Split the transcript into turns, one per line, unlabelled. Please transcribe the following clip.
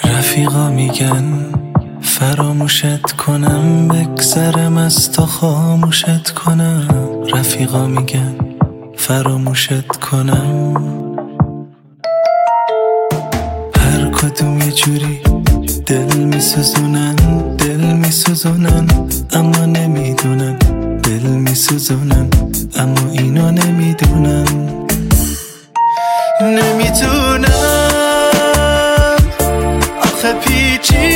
رفیقا میگن فراموشت کنم، بگذرم از تو خاموشت کنم. رفیقا میگن فراموشت کنم، هر کدوم یه جوری دل میسوزونن، دل میسوزونن اما نمیدونن، دل میسوزونن اما اینو نمیدونن. نمیدونم آخه پیچی